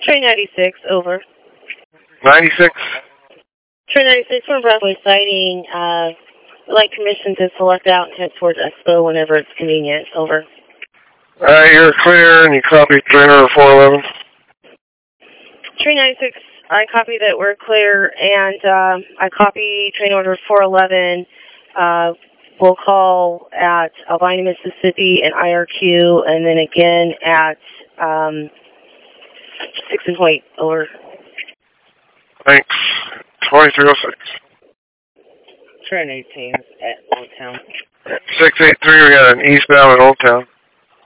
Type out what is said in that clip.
Train 96, over. 96? Train 96 from Broadway sighting. I'd like permission to select out and head towards Expo whenever it's convenient, over. You're clear, and you copied train order 411? Train 96, I copy that we're clear, and I copy train order 411. We'll call at Albina, Mississippi and IRQ, and then again at 6 and Hoyt, over. Thanks. 2306. Train 18 at Old Town. 683, we got an eastbound at Old Town.